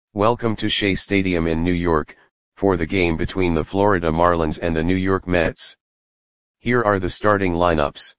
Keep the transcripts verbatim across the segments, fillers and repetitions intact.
Welcome to Shea Stadium in New York, for the game between the Florida Marlins and the New York Mets. Here are the starting lineups.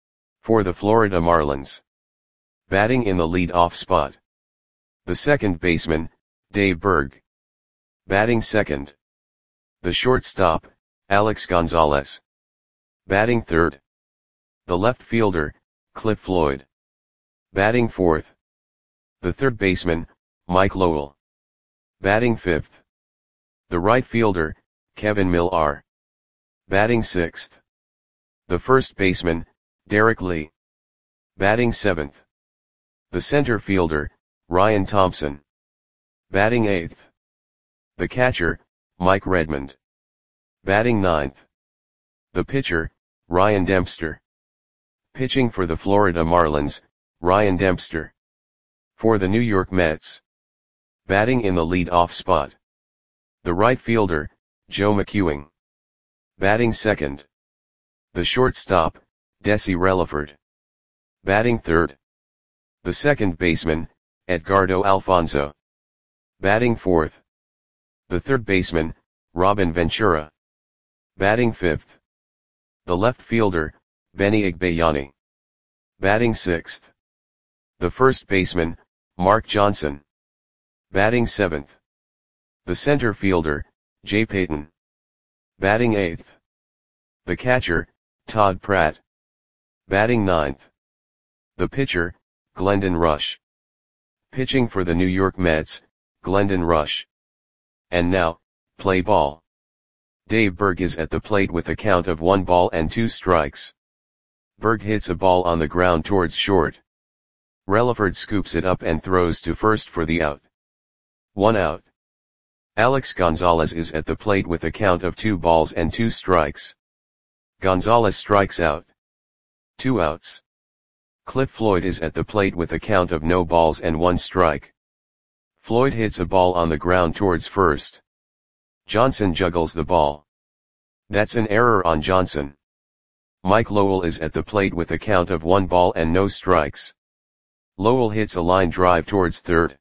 For the Florida Marlins. Batting in the lead-off spot. The second baseman, Dave Burg. Batting second. The shortstop, Alex Gonzalez. Batting third. The left fielder, Cliff Floyd. Batting fourth. The third baseman, Mike Lowell. Batting fifth. The right fielder, Kevin Millar. Batting sixth. The first baseman, Derek Lee. Batting seventh. The center fielder, Ryan Thompson. Batting eighth. The catcher, Mike Redmond. Batting ninth. The pitcher, Ryan Dempster. Pitching for the Florida Marlins, Ryan Dempster. For the New York Mets. Batting in the lead-off spot. The right fielder, Joe McEwing. Batting second. The shortstop, Desi Relaford. Batting third. The second baseman, Edgardo Alfonzo. Batting fourth. The third baseman, Robin Ventura. Batting fifth. The left fielder, Benny Igbayani. Batting sixth. The first baseman, Mark Johnson. Batting seventh. The center fielder, Jay Payton. Batting eighth. The catcher, Todd Pratt. Batting ninth. The pitcher, Glendon Rush. Pitching for the New York Mets, Glendon Rush. And now, play ball. Dave Burg is at the plate with a count of one ball and two strikes. Burg hits a ball on the ground towards short. Relaford scoops it up and throws to first for the out. One out. Alex Gonzalez is at the plate with a count of two balls and two strikes. Gonzalez strikes out. Two outs. Cliff Floyd is at the plate with a count of no balls and one strike. Floyd hits a ball on the ground towards first. Johnson juggles the ball. That's an error on Johnson. Mike Lowell is at the plate with a count of one ball and no strikes. Lowell hits a line drive towards third.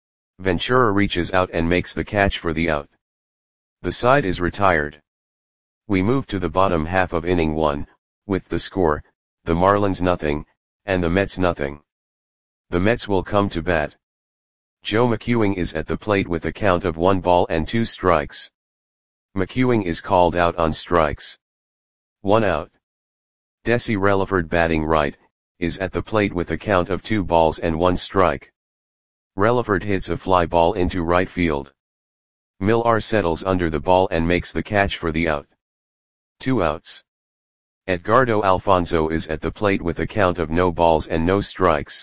Ventura reaches out and makes the catch for the out. The side is retired. We move to the bottom half of inning one, with the score, the Marlins nothing, and the Mets nothing. The Mets will come to bat. Joe McEwing is at the plate with a count of one ball and two strikes. McEwing is called out on strikes. One out. Desi Relaford, batting right, is at the plate with a count of two balls and one strike. Relaford hits a fly ball into right field. Millar settles under the ball and makes the catch for the out. Two outs. Edgardo Alfonzo is at the plate with a count of no balls and no strikes.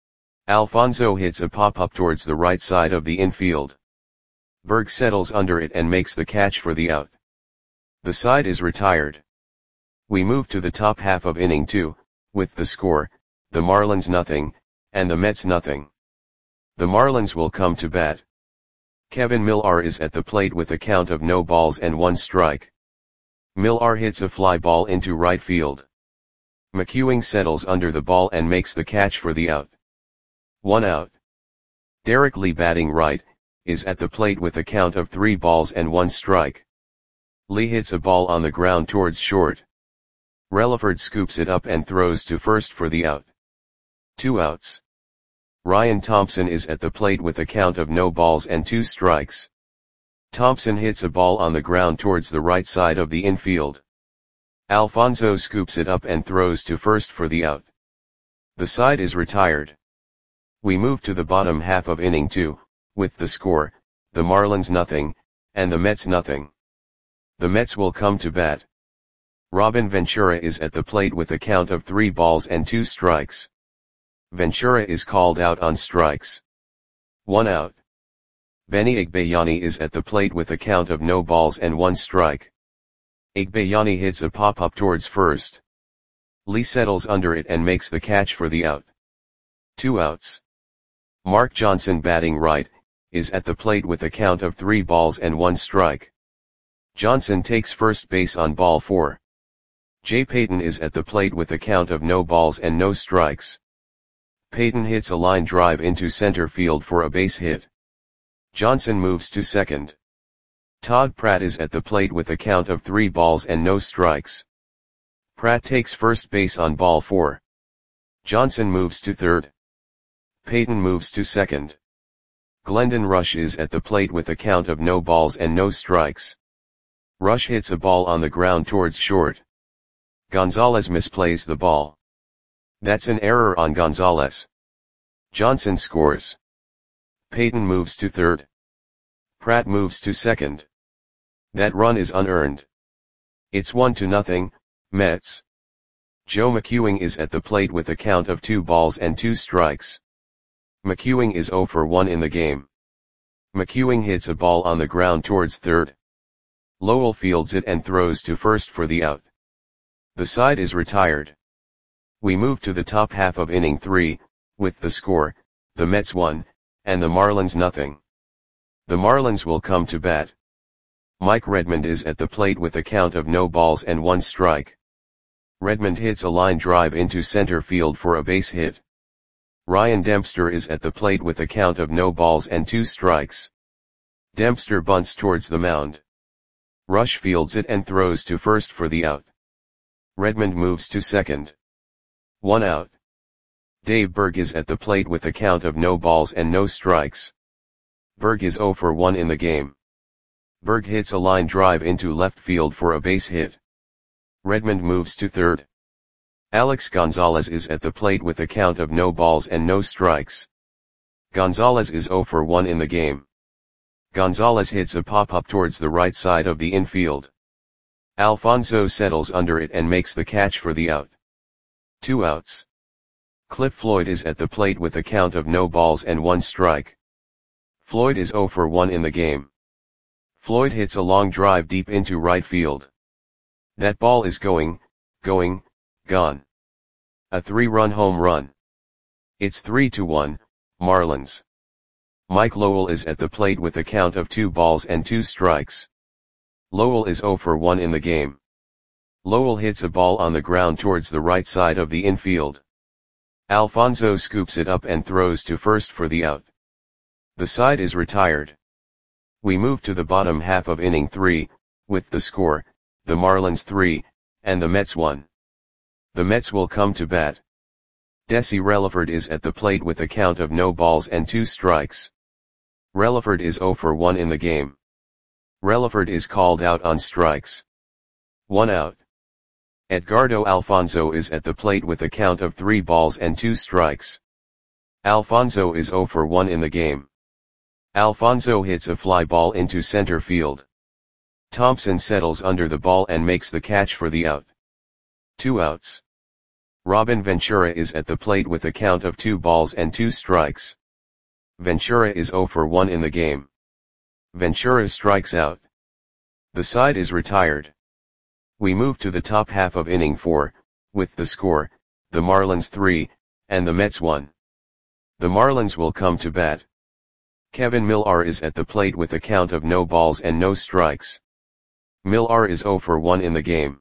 Alfonzo hits a pop-up towards the right side of the infield. Burg settles under it and makes the catch for the out. The side is retired. We move to the top half of inning two, with the score, the Marlins nothing, and the Mets nothing. The Marlins will come to bat. Kevin Millar is at the plate with a count of no balls and one strike. Millar hits a fly ball into right field. McEwing settles under the ball and makes the catch for the out. One out. Derek Lee, batting right, is at the plate with a count of three balls and one strike. Lee hits a ball on the ground towards short. Relaford scoops it up and throws to first for the out. Two outs. Ryan Thompson is at the plate with a count of no balls and two strikes. Thompson hits a ball on the ground towards the right side of the infield. Alfonzo scoops it up and throws to first for the out. The side is retired. We move to the bottom half of inning two, with the score, the Marlins nothing, and the Mets nothing. The Mets will come to bat. Robin Ventura is at the plate with a count of three balls and two strikes. Ventura is called out on strikes. One out. Benny Igbayani is at the plate with a count of no balls and one strike. Igbayani hits a pop-up towards first. Lee settles under it and makes the catch for the out. Two outs. Mark Johnson, batting right, is at the plate with a count of three balls and one strike. Johnson takes first base on ball four. Jay Payton is at the plate with a count of no balls and no strikes. Payton hits a line drive into center field for a base hit. Johnson moves to second. Todd Pratt is at the plate with a count of three balls and no strikes. Pratt takes first base on ball four. Johnson moves to third. Payton moves to second. Glendon Rush is at the plate with a count of no balls and no strikes. Rush hits a ball on the ground towards short. Gonzalez misplays the ball. That's an error on Gonzalez. Johnson scores. Payton moves to third. Pratt moves to second. That run is unearned. It's one to nothing, Mets. Joe McEwing is at the plate with a count of two balls and two strikes. McEwing is zero for one in the game. McEwing hits a ball on the ground towards third. Lowell fields it and throws to first for the out. The side is retired. We move to the top half of inning three, with the score, the Mets one, and the Marlins nothing. The Marlins will come to bat. Mike Redmond is at the plate with a count of no balls and one strike. Redmond hits a line drive into center field for a base hit. Ryan Dempster is at the plate with a count of no balls and two strikes. Dempster bunts towards the mound. Rush fields it and throws to first for the out. Redmond moves to second. One out. Dave Berg is at the plate with a count of no balls and no strikes. Berg is zero for one in the game. Berg hits a line drive into left field for a base hit. Redmond moves to third. Alex Gonzalez is at the plate with a count of no balls and no strikes. Gonzalez is zero for one in the game. Gonzalez hits a pop-up towards the right side of the infield. Alfonso settles under it and makes the catch for the out. Two outs. Cliff Floyd is at the plate with a count of no balls and one strike. Floyd is zero for one in the game. Floyd hits a long drive deep into right field. That ball is going, going, gone. A three-run home run. It's three to one, Marlins. Mike Lowell is at the plate with a count of two balls and two strikes. Lowell is zero for one in the game. Lowell hits a ball on the ground towards the right side of the infield. Alfonso scoops it up and throws to first for the out. The side is retired. We move to the bottom half of inning three, with the score, the Marlins three, and the Mets one. The Mets will come to bat. Desi Relaford is at the plate with a count of no balls and two strikes. Relaford is zero for one in the game. Relaford is called out on strikes. One out. Edgardo Alfonso is at the plate with a count of three balls and two strikes. Alfonso is zero for one in the game. Alfonso hits a fly ball into center field. Thompson settles under the ball and makes the catch for the out. Two outs. Robin Ventura is at the plate with a count of two balls and two strikes. Ventura is zero for one in the game. Ventura strikes out. The side is retired. We move to the top half of inning four, with the score, the Marlins three, and the Mets one. The Marlins will come to bat. Kevin Millar is at the plate with a count of no balls and no strikes. Millar is zero for one in the game.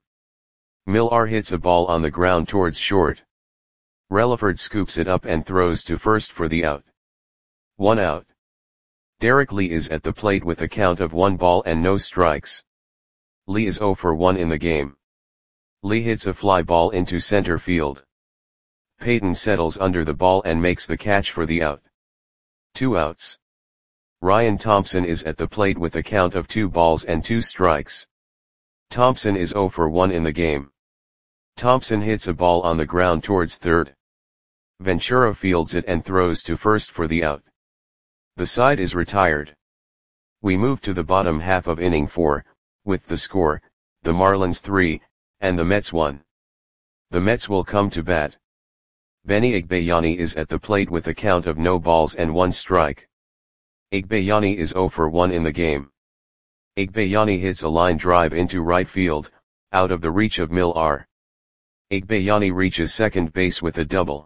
Millar hits a ball on the ground towards short. Relaford scoops it up and throws to first for the out. One out. Derek Lee is at the plate with a count of one ball and no strikes. Lee is zero for one in the game. Lee hits a fly ball into center field. Payton settles under the ball and makes the catch for the out. Two outs. Ryan Thompson is at the plate with a count of two balls and two strikes. Thompson is zero for one in the game. Thompson hits a ball on the ground towards third. Ventura fields it and throws to first for the out. The side is retired. We move to the bottom half of inning four, with the score, the Marlins three, and the Mets one. The Mets will come to bat. Benny Igbayani is at the plate with a count of no balls and one strike. Igbayani is zero for one in the game. Igbayani hits a line drive into right field, out of the reach of Millar. Igbayani reaches second base with a double.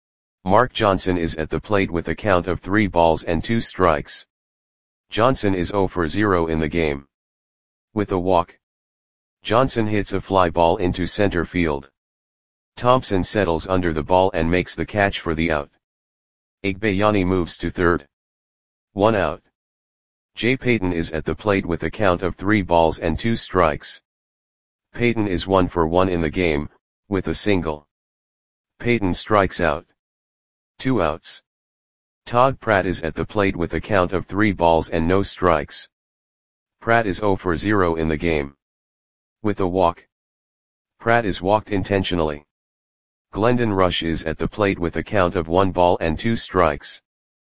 Mark Johnson is at the plate with a count of three balls and two strikes. Johnson is zero for zero in the game. With a walk. Johnson hits a fly ball into center field. Thompson settles under the ball and makes the catch for the out. Igbayani moves to third. One out. Jay Payton is at the plate with a count of three balls and two strikes. Payton is one for one in the game, with a single. Payton strikes out. Two outs. Todd Pratt is at the plate with a count of three balls and no strikes. Pratt is zero for zero in the game. With a walk. Pratt is walked intentionally. Glendon Rusch is at the plate with a count of one ball and two strikes.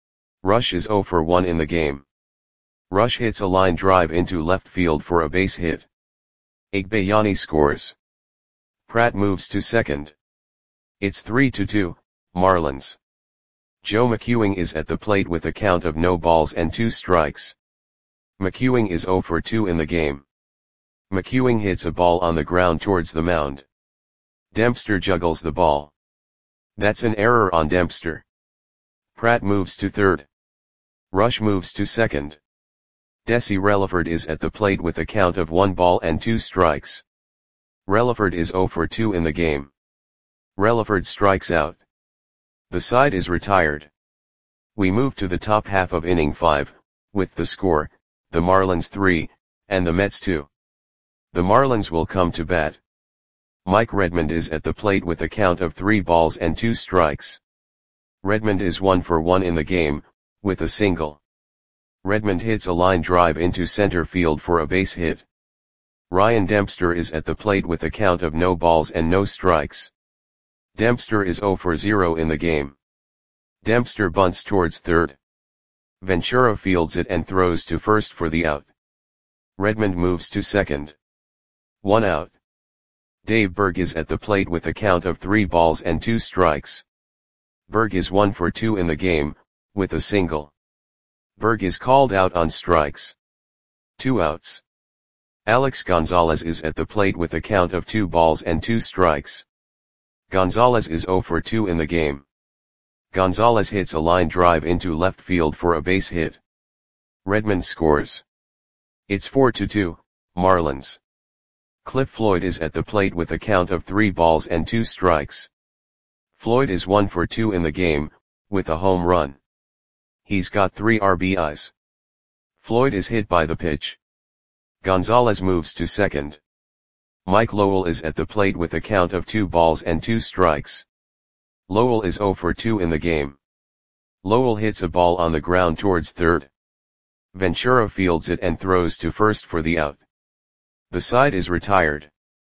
Rusch is zero for one in the game. Rusch hits a line drive into left field for a base hit. Igbayani scores. Pratt moves to second. It's three to two, Marlins. Joe McEwing is at the plate with a count of no balls and two strikes. McEwing is zero for two in the game. McEwing hits a ball on the ground towards the mound. Dempster juggles the ball. That's an error on Dempster. Pratt moves to third. Rusch moves to second. Desi Relaford is at the plate with a count of one ball and two strikes. Relaford is zero for two in the game. Relaford strikes out. The side is retired. We move to the top half of inning five, with the score, the Marlins three, and the Mets two. The Marlins will come to bat. Mike Redmond is at the plate with a count of three balls and two strikes. Redmond is one for one in the game, with a single. Redmond hits a line drive into center field for a base hit. Ryan Dempster is at the plate with a count of no balls and no strikes. Dempster is zero for zero in the game. Dempster bunts towards third. Ventura fields it and throws to first for the out. Redmond moves to second. One out. Dave Berg is at the plate with a count of three balls and two strikes. Berg is one for two in the game, with a single. Berg is called out on strikes. Two outs. Alex Gonzalez is at the plate with a count of two balls and two strikes. Gonzalez is zero for two in the game. Gonzalez hits a line drive into left field for a base hit. Redmond scores. It's four to two, Marlins. Cliff Floyd is at the plate with a count of three balls and two strikes. Floyd is one for two in the game, with a home run. He's got three R B Is. Floyd is hit by the pitch. Gonzalez moves to second. Mike Lowell is at the plate with a count of two balls and two strikes. Lowell is zero for two in the game. Lowell hits a ball on the ground towards third. Ventura fields it and throws to first for the out. The side is retired.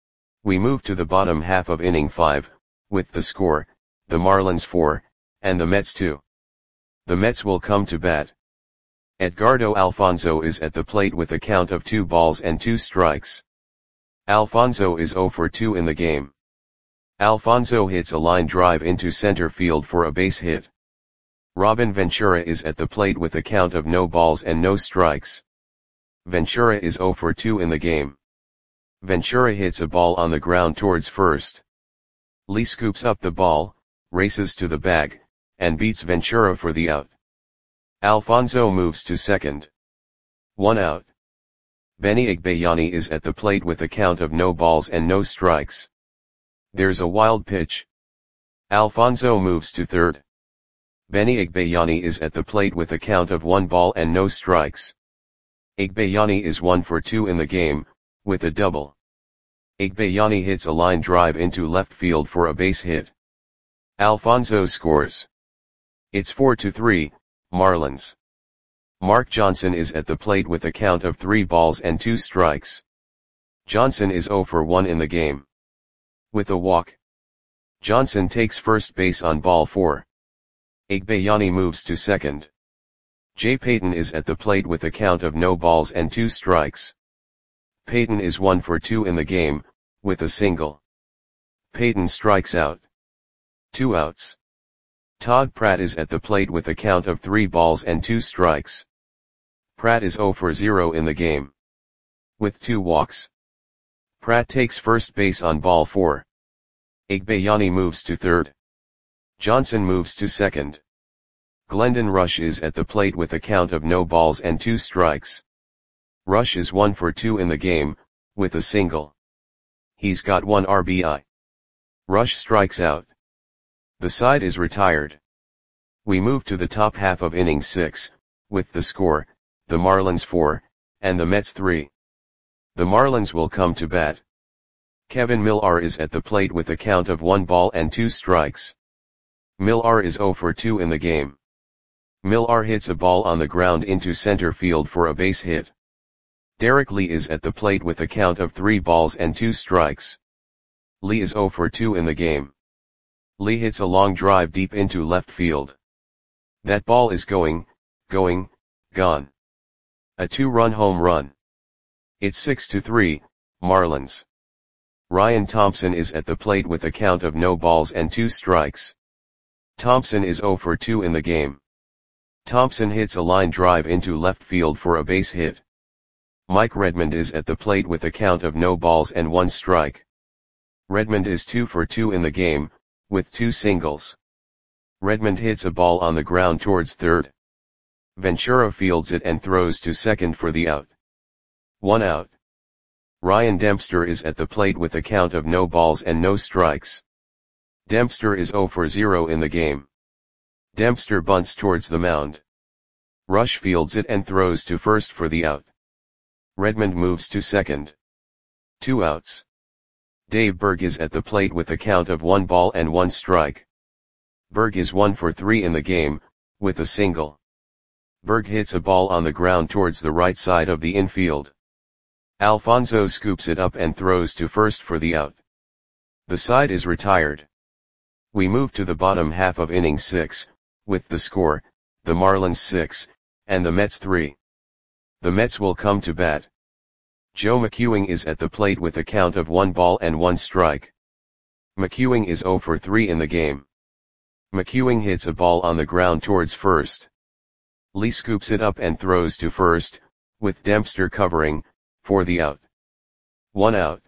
We move to the bottom half of inning five, with the score, the Marlins four, and the Mets two. The Mets will come to bat. Edgardo Alfonzo is at the plate with a count of two balls and two strikes. Alfonzo is zero for two in the game. Alfonzo hits a line drive into center field for a base hit. Robin Ventura is at the plate with a count of no balls and no strikes. Ventura is zero for two in the game. Ventura hits a ball on the ground towards first. Lee scoops up the ball, races to the bag, and beats Ventura for the out. Alfonzo moves to second. One out. Benny Igbayani is at the plate with a count of no balls and no strikes. There's a wild pitch. Alfonzo moves to third. Benny Igbayani is at the plate with a count of one ball and no strikes. Igbayani is one for two in the game, with a double. Igbayani hits a line drive into left field for a base hit. Alfonzo scores. It's four to three, Marlins. Mark Johnson is at the plate with a count of three balls and two strikes. Johnson is zero for one in the game. With a walk. Johnson takes first base on ball four. Igbayani moves to second. Jay Payton is at the plate with a count of no balls and two strikes. Payton is one for two in the game, with a single. Payton strikes out. Two outs. Todd Pratt is at the plate with a count of three balls and two strikes. Pratt is zero for zero in the game. With two walks. Pratt takes first base on ball four. Igbayani moves to third. Johnson moves to second. Glendon Rusch is at the plate with a count of no balls and two strikes. Rusch is one for two in the game, with a single. He's got one R B I. Rusch strikes out. The side is retired. We move to the top half of inning six, with the score, the Marlins four, and the Mets three. The Marlins will come to bat. Kevin Millar is at the plate with a count of one ball and two strikes. Millar is zero for two in the game. Millar hits a ball on the ground into center field for a base hit. Derek Lee is at the plate with a count of three balls and two strikes. Lee is zero for two in the game. Lee hits a long drive deep into left field. That ball is going, going, gone. A two-run home run. It's six to three, Marlins. Ryan Thompson is at the plate with a count of no balls and two strikes. Thompson is zero for two in the game. Thompson hits a line drive into left field for a base hit. Mike Redmond is at the plate with a count of no balls and one strike. Redmond is two for two in the game, with two singles. Redmond hits a ball on the ground towards third. Ventura fields it and throws to second for the out. One out. Ryan Dempster is at the plate with a count of no balls and no strikes. Dempster is zero for zero in the game. Dempster bunts towards the mound. Rush fields it and throws to first for the out. Redmond moves to second. Two outs. Dave Berg is at the plate with a count of one ball and one strike. Berg is one for three in the game, with a single. Berg hits a ball on the ground towards the right side of the infield. Alfonso scoops it up and throws to first for the out. The side is retired. We move to the bottom half of inning six, with the score, the Marlins six, and the Mets three. The Mets will come to bat. Joe McEwing is at the plate with a count of one ball and one strike. McEwing is zero for three in the game. McEwing hits a ball on the ground towards first. Lee scoops it up and throws to first, with Dempster covering, for the out. One out.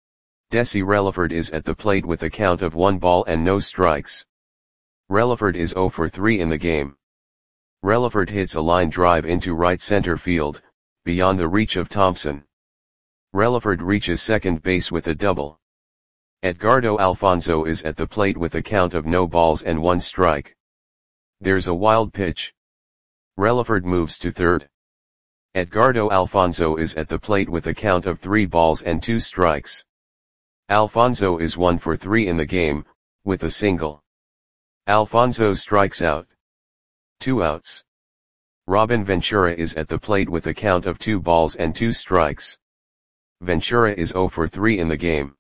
Desi Relaford is at the plate with a count of one ball and no strikes. Relaford is zero for three in the game. Relaford hits a line drive into right center field, beyond the reach of Thompson. Relaford reaches second base with a double. Edgardo Alfonso is at the plate with a count of no balls and one strike. There's a wild pitch. Relaford moves to third. Edgardo Alfonso is at the plate with a count of three balls and two strikes. Alfonso is one for three in the game, with a single. Alfonso strikes out. Two outs. Robin Ventura is at the plate with a count of two balls and two strikes. Ventura is zero for three in the game.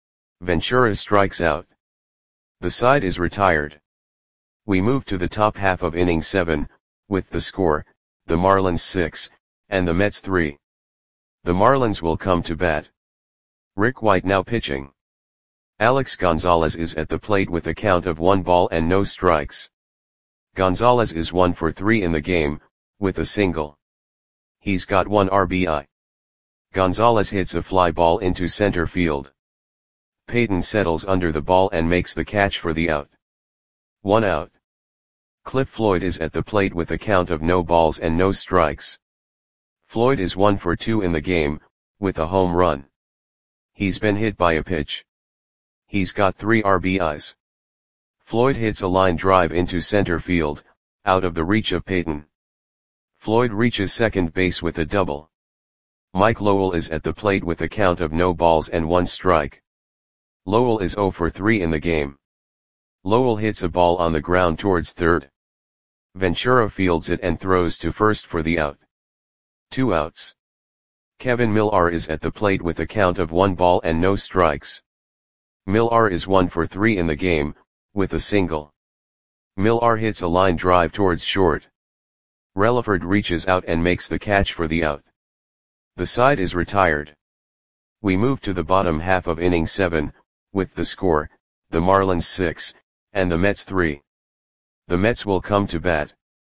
Ventura strikes out. The side is retired. We move to the top half of inning seven, with the score, the Marlins six, and the Mets three. The Marlins will come to bat. Rick White now pitching. Alex Gonzalez is at the plate with a count of one ball and no strikes. Gonzalez is one for three in the game, with a single. He's got one R B I. Gonzalez hits a fly ball into center field. Payton settles under the ball and makes the catch for the out. One out. Cliff Floyd is at the plate with a count of no balls and no strikes. Floyd is one for two in the game, with a home run. He's been hit by a pitch. He's got three R B Is. Floyd hits a line drive into center field, out of the reach of Payton. Floyd reaches second base with a double. Mike Lowell is at the plate with a count of no balls and one strike. Lowell is zero for three in the game. Lowell hits a ball on the ground towards third. Ventura fields it and throws to first for the out. Two outs. Kevin Millar is at the plate with a count of one ball and no strikes. Millar is one for three in the game, with a single. Millar hits a line drive towards short. Relaford reaches out and makes the catch for the out. The side is retired. We move to the bottom half of inning seven, with the score, the Marlins six, and the Mets three. The Mets will come to bat.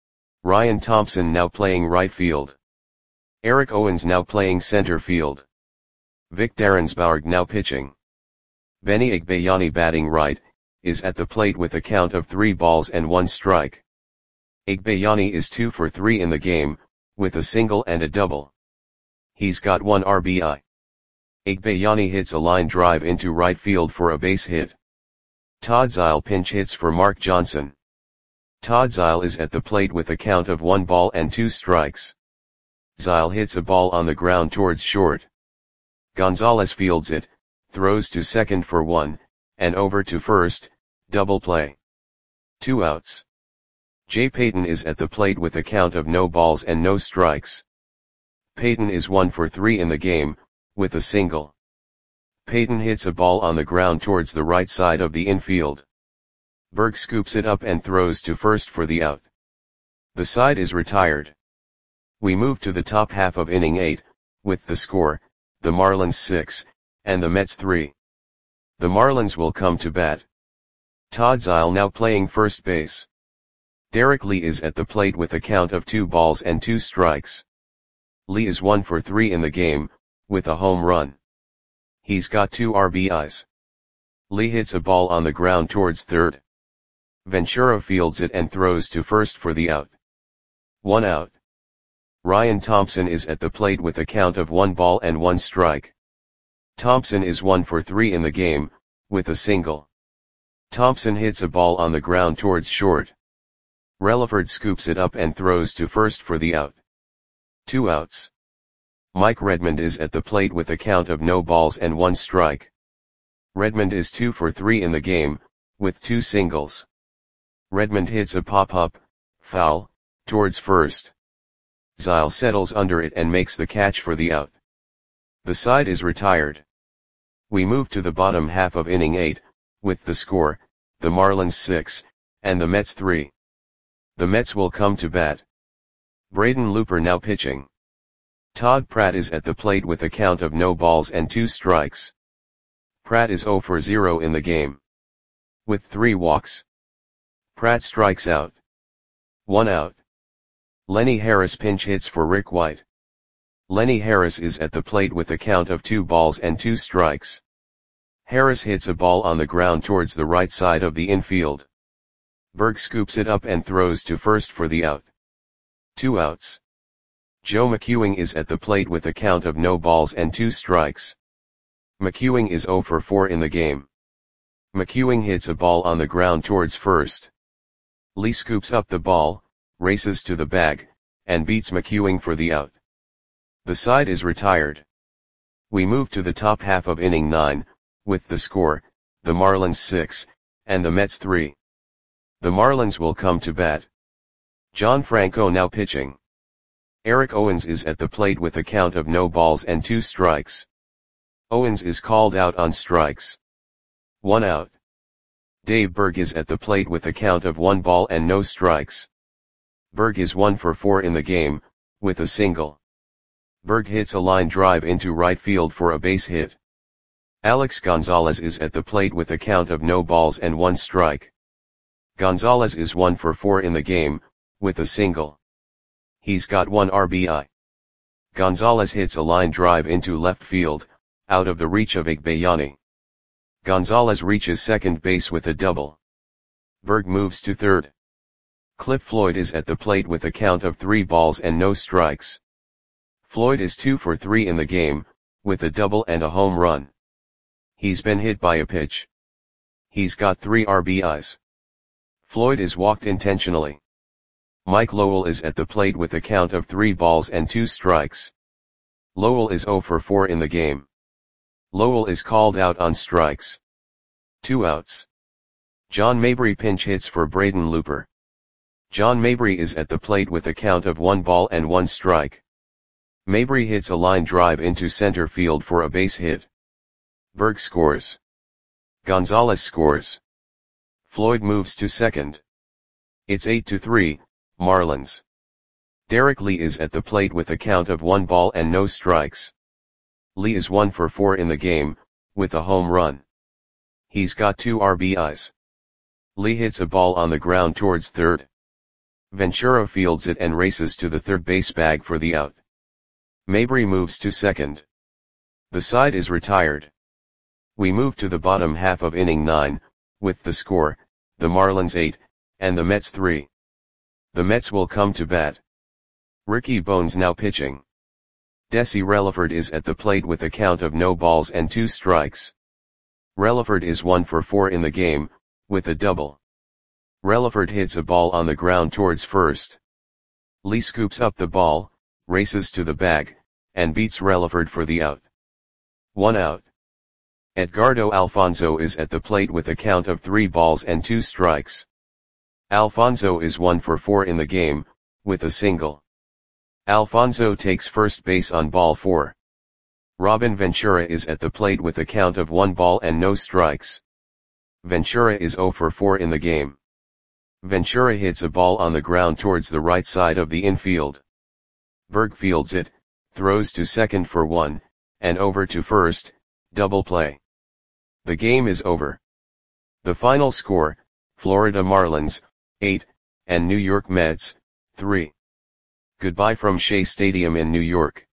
Ryan Thompson now playing right field. Eric Owens now playing center field. Vic Darrensbourg now pitching. Benny Igbayani batting right, is at the plate with a count of three balls and one strike. Igbayani is two for three in the game, with a single and a double. He's got one R B I. Igbayani hits a line drive into right field for a base hit. Todd Zeile pinch hits for Mark Johnson. Todd Zeile is at the plate with a count of one ball and two strikes. Zyle hits a ball on the ground towards short. Gonzalez fields it, throws to second for one, and over to first, double play. Two outs. Jay Payton is at the plate with a count of no balls and no strikes. Payton is one for three in the game, with a single. Payton hits a ball on the ground towards the right side of the infield. Berg scoops it up and throws to first for the out. The side is retired. We move to the top half of inning eight, with the score, the Marlins six, and the Mets three. The Marlins will come to bat. Todd Zyle now playing first base. Derek Lee is at the plate with a count of two balls and two strikes. Lee is one for three in the game, with a home run. He's got two R B Is. Lee hits a ball on the ground towards third. Ventura fields it and throws to first for the out. One out. Ryan Thompson is at the plate with a count of one ball and one strike. Thompson is one for three in the game, with a single. Thompson hits a ball on the ground towards short. Relaford scoops it up and throws to first for the out. Two outs. Mike Redmond is at the plate with a count of no balls and one strike. Redmond is two for three in the game, with two singles. Redmond hits a pop-up, foul, towards first. Zyle settles under it and makes the catch for the out. The side is retired. We move to the bottom half of inning eight, with the score, the Marlins six, and the Mets three. The Mets will come to bat. Braden Looper now pitching. Todd Pratt is at the plate with a count of no balls and two strikes. Pratt is zero for zero in the game. With three walks. Pratt strikes out. One out. Lenny Harris pinch hits for Rick White. Lenny Harris is at the plate with a count of two balls and two strikes. Harris hits a ball on the ground towards the right side of the infield. Berg scoops it up and throws to first for the out. Two outs. Joe McEwing is at the plate with a count of no balls and two strikes. McEwing is zero for four in the game. McEwing hits a ball on the ground towards first. Lee scoops up the ball, races to the bag, and beats McEwing for the out. The side is retired. We move to the top half of inning nine, with the score, the Marlins six, and the Mets three. The Marlins will come to bat. John Franco now pitching. Eric Owens is at the plate with a count of no balls and two strikes. Owens is called out on strikes. One out. Dave Berg is at the plate with a count of one ball and no strikes. Berg is one for four in the game, with a single. Berg hits a line drive into right field for a base hit. Alex Gonzalez is at the plate with a count of no balls and one strike. Gonzalez is one for four in the game, with a single. He's got one R B I. Gonzalez hits a line drive into left field, out of the reach of Igbayani. Gonzalez reaches second base with a double. Berg moves to third. Cliff Floyd is at the plate with a count of three balls and no strikes. Floyd is two for three in the game, with a double and a home run. He's been hit by a pitch. He's got three R B Is. Floyd is walked intentionally. Mike Lowell is at the plate with a count of three balls and two strikes. Lowell is zero for four in the game. Lowell is called out on strikes. Two outs. John Mabry pinch hits for Braden Looper. John Mabry is at the plate with a count of one ball and one strike. Mabry hits a line drive into center field for a base hit. Berg scores. Gonzalez scores. Floyd moves to second. It's eight to three, Marlins. Derek Lee is at the plate with a count of one ball and no strikes. Lee is one for four in the game, with a home run. He's got two R B Is. Lee hits a ball on the ground towards third. Ventura fields it and races to the third base bag for the out. Mabry moves to second. The side is retired. We move to the bottom half of inning nine, with the score, the Marlins eight, and the Mets three. The Mets will come to bat. Ricky Bones now pitching. Desi Relaford is at the plate with a count of no balls and two strikes. Relaford is one for four in the game, with a double. Relaford hits a ball on the ground towards first. Lee scoops up the ball, races to the bag, and beats Relaford for the out. One out. Edgardo Alfonso is at the plate with a count of three balls and two strikes. Alfonso is one for four in the game, with a single. Alfonso takes first base on ball four. Robin Ventura is at the plate with a count of one ball and no strikes. Ventura is zero for four in the game. Ventura hits a ball on the ground towards the right side of the infield. Berg fields it, throws to second for one, and over to first, double play. The game is over. The final score, Florida Marlins, eight, and New York Mets, three. Goodbye from Shea Stadium in New York.